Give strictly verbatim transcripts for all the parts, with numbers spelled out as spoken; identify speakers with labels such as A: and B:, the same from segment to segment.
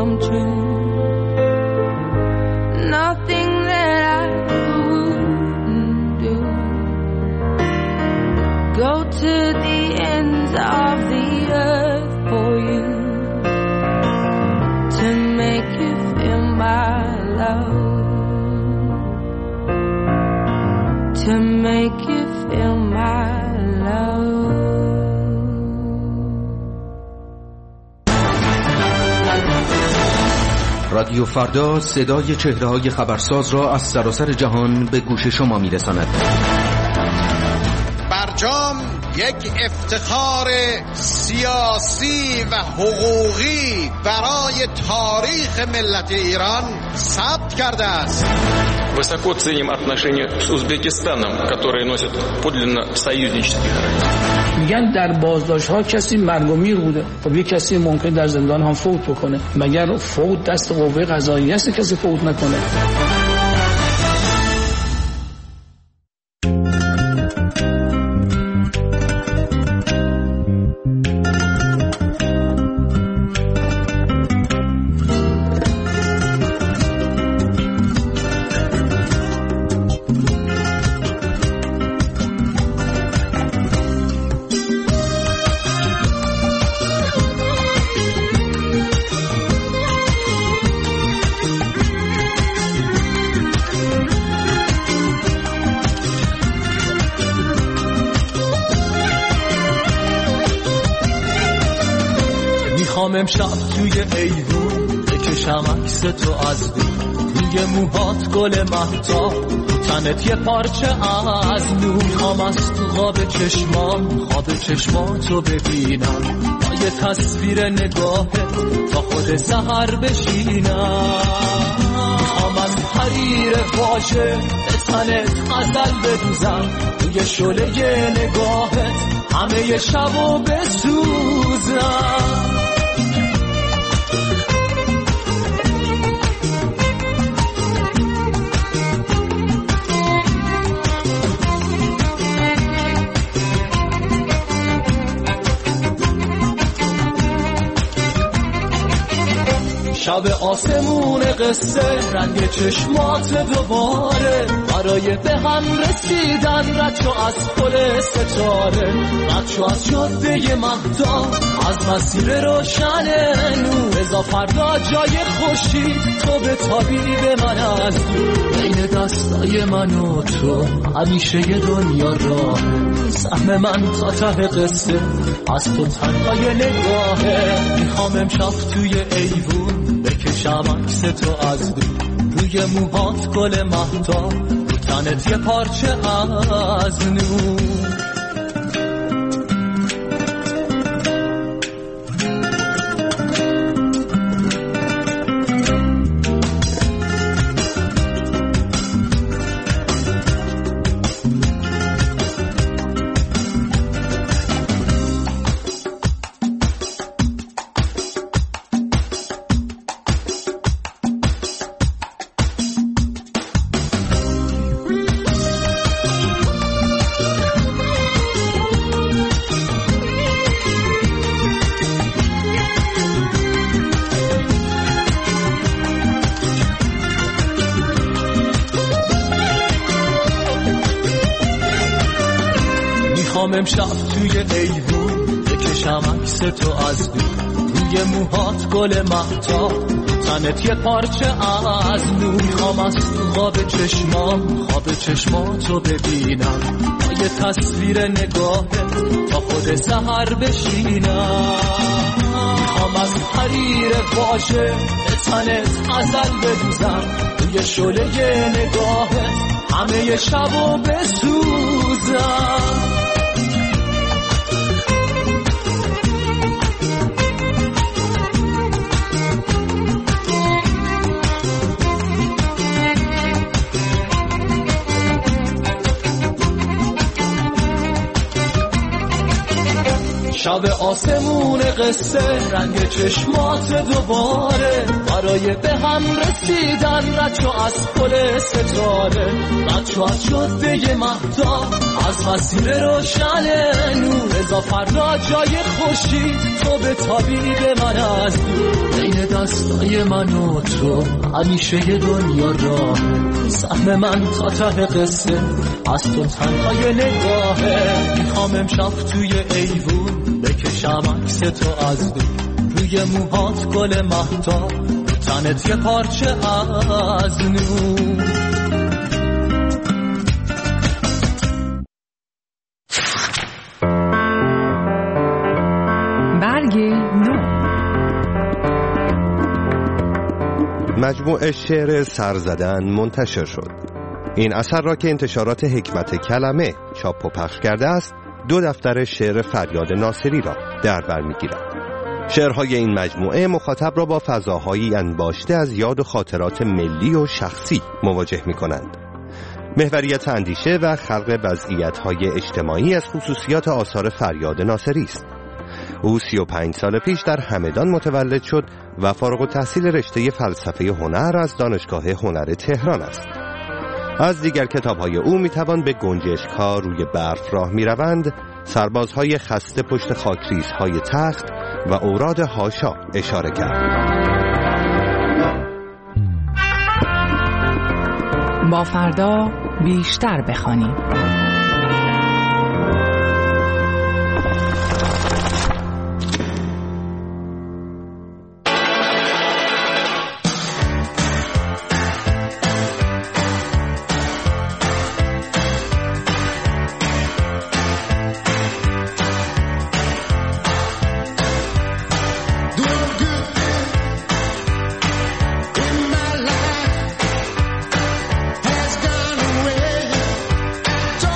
A: come true. Nothing that I wouldn't do. Go to the ends of the earth for you, to make you feel my love, to make you feel my love.
B: رادیو فردا صدای چهره‌های خبرساز را از سراسر جهان به گوش شما می‌رساند.
C: برجام یک افتخار سیاسی و حقوقی برای تاریخ ملت ایران ثبت کرده است.
D: Высоко ценим отношения с Узбекистаном, которые носят подлинно союзнический характер.
E: میگن در بازداشت‌ها کسی مرگ و میر بوده. خب یک کسی ممکن در زندان هم فوت بکنه. مگر فوت دست قوه قضاییه است کسی فوت نکنه؟
F: امشب توی ایوون بکشم عکس تو از دور، روی موهات گل مهتاب، تو تنت یه پارچه از نور. میخوام از تو خواب چشمام خواب چشماتو ببینم، با یه تصویر نگاهت تا خود سحر بشینم. میخوام از حریر واژه به تنت غزل بدوزم، توی شعله نگاهت همه شبو بسوزم. شب آسمون قصه رنگ چشمات دوباره، برای به هم رسیدن رد شو از پل ستاره، رد شو از جاده مهتاب، از مسیر روشن نور. رضا فردا جای خوشی تو به تابی به من از دور، بین دستای من و تو همیشه یه دنیا راه. سهم من تا ته قصه از تو تنهای نگاهه. میخوام امشب توی ایوون بکشم عکس تو از دور، روی موهات گل مهتاب، رو تنت یه پارچه از نور. امشب توی ایوون بکشم عکس تو از دور، روی موهات گل مهتاب، تنت یه پارچه از نور. میخوام از تو خواب چشمام خواب چشماتو ببینم، با یه تصویر نگاهت تا خود سحر بشینم. میخوام از حریر واژه به تنت غزل بدوزم، توی شعله نگاهت همه شبو بسوزم. شب آسمون قصه رنگ چشمات دوباره برای به هم رسیدن رد شو از پل ستاره رد شو از جاده مهتاب از مسیر روشن نور رضا فردا جای خوشی تو به تابید من از دور بین دستای من و تو همیشه یه دنیا راه سهم من تا ته قصه از تو تنهای نگاهه میخوام امشب توی ایوون بکشم عکس تو از دور روی موهات گل مهتاب تنت یه پارچه از نور
G: برگ نو
H: مجموعه شعر سرزدن منتشر شد. این اثر را که انتشارات حکمت کلمه چاپ و پخش کرده است دو دفتر شعر فریاد ناصری را در بر می‌گیرد. شعرهای این مجموعه مخاطب را با فضاهایی انباشته از یاد و خاطرات ملی و شخصی مواجه می‌کنند. محوریت اندیشه و خلق وضعیت‌های اجتماعی از خصوصیات آثار فریاد ناصری است. او سی و پنج سال پیش در همدان متولد شد و فارغ التحصیل رشته فلسفه هنر از دانشگاه هنر تهران است. از دیگر کتاب‌های او می‌توان به گنجشک‌ها روی برف راه می‌روند، سربازهای خسته پشت خاکریزهای تخت و اوراد هاشا اشاره کرد.
G: با فردا بیشتر بخوانیم.
I: Don't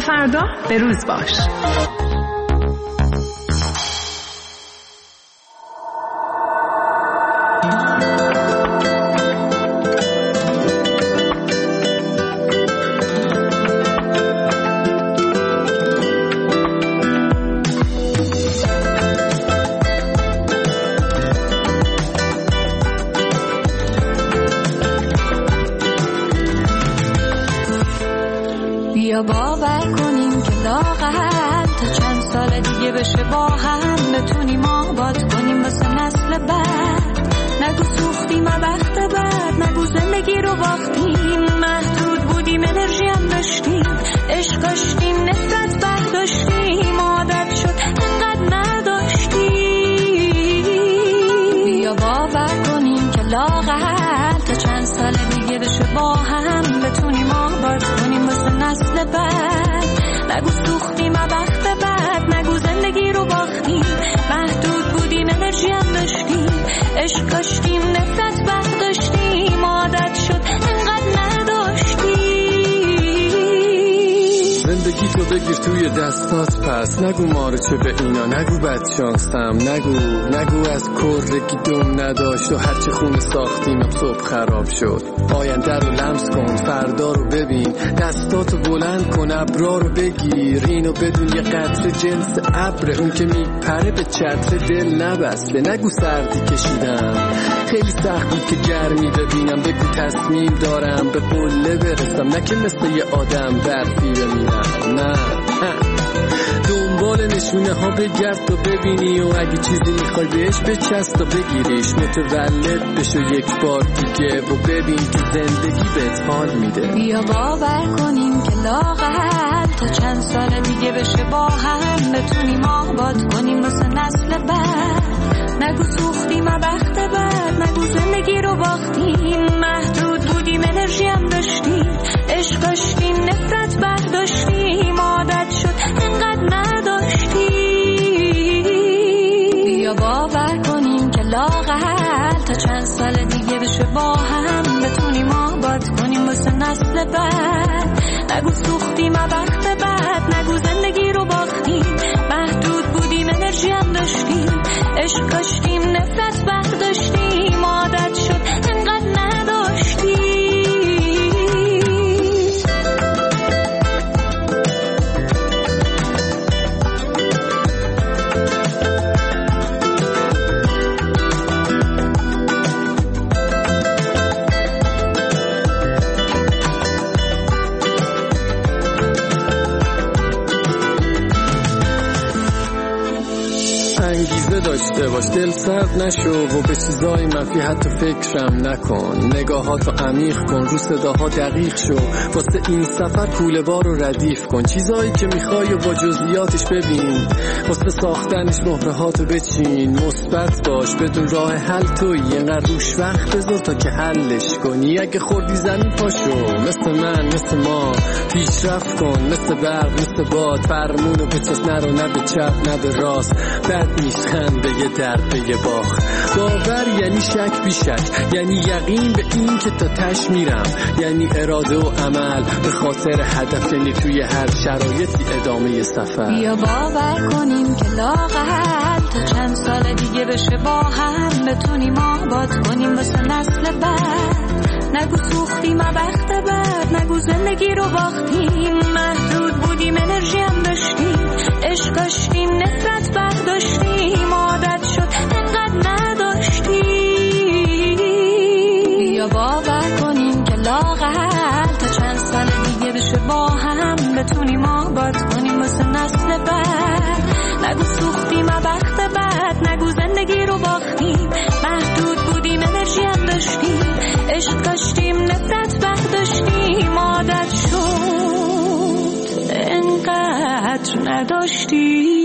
G: فردا به روز باش.
A: بیا باور کنیم که لااقل تا چند سال دیگه بشه با هم بتونیم آباد کنیم واسه نسل بعد. نگو سوختیم وقت بعد، نگو زندگی رو باختیم، محدود بودیم انرژی هم داشتیم، عشق داشتیم نفرت برداشتیم، عادت شد انقدر نداشتیم. بیا باور کنیم که لااقل تا چند سال دیگه بشه با هم بتونیم آباد کنیم واسه نسل بعد. نگو سوختیم وقت بعد، نگو زندگی رو باختیم، محدود بودیم انرژی هم داشتیم، عشق داشتیم نفرت برداشتیم، عادت شد انقدر نداشتیم.
F: زندگی تو بگیر توی دستات پس، نگو مارچه به اینا، نگو بدشانستم، نگو نگو از کرگی دم نداشت و هرچی خونه ساختیم صبح خراب شد. آینده رو لمس کن، فردا رو ببین، دستاتو بلند کن، ابرا رو بگیر، اینو بدون یه قطره جنس ابر، اون که میپره به چتر دل نبسته. نگو سردی کشیدم، خیلی سخت بود که گرمی ببینم، بگو تصمیم دارم به قله برسم، نه که مثل یه آدم برفی بمیرم. نه دنبال نشونه ها بگرد تا ببینی و اگه چیزی میخوای بهش بچست و بگیریش، متولد بشو یک بار دیگه و ببین که زندگی بهت حال میده.
A: بیا باور کنیم که لااقل تا چند سال دیگه بشه با هم بتونیم آباد کنیم واسه نسل بعد. نگو سوختیم وقت بعد، نگو زندگی رو باختیم، محدود بودیم انرژی هم داشتیم، عشق داشتیم نفرت برداشتیم، عادت شد انقدر نداشتیم. بیا باور کنیم که لااقل تا چند سال دیگه بشه با هم بتونیم آباد کنیم واسه نسل بعد. نگو سوختیم وقت بعد، نگو زندگی رو باختیم، محدود بودیم انرژی هم داشتیم، عشق داشتیم نفرت برداشتیم، عادت شد انقدر نداشتیم.
F: انگیزه داشته باش، دل سرد نشو و به چیزای منفی حتی فکرم نکن، نگاهاتو عمیق کن، رو صداها دقیق شو، واسه این سفر کوله بار رو ردیف کن، چیزایی که میخوای و با جزئیاتش ببین، واسه ساختنش مهرهاتو بچین، مثبت باش بدون راه حل توی، اینقدر روش وقت بذار تا که حلش کنی، اگه خوردی زمین پاشو، مثل من مثل ما پیشرفت کن، مثل برق مثل باد، فرمونو به چست نرو، نه به چپ نه به راست، بد نیست خنده یه درد به یه باخ. باور یعنی شک بی شک، یعنی یقین به این که تا تش میرم، یعنی اراده و عمل به خاطر هدف، یعنی توی هر شرایطی ادامه سفر.
A: بیا باور کنیم که لااقل تا چند سال دیگه بشه با هم بتونیم آباد کنیم واسه نسل بعد. نگو سوختیم وقت بعد، نگو زندگی رو باختیم، محدود بودیم انرژی هم داشتیم، عشق داشتیم نفرت برداشتیم، عادت شد انقدر نداشتیم. بیا باور کنیم که لااقل تا چند سال دیگه بشه با هم بتونیم آباد کنیم واسه نسل بعد. نگو سوختیم وقت بعد، نگو زندگی رو باختیم، محدود بودیم انرژی هم داشتیم، عشق داشتیم نفرت برداشتیم، عادت شد انقدر نداشتیم.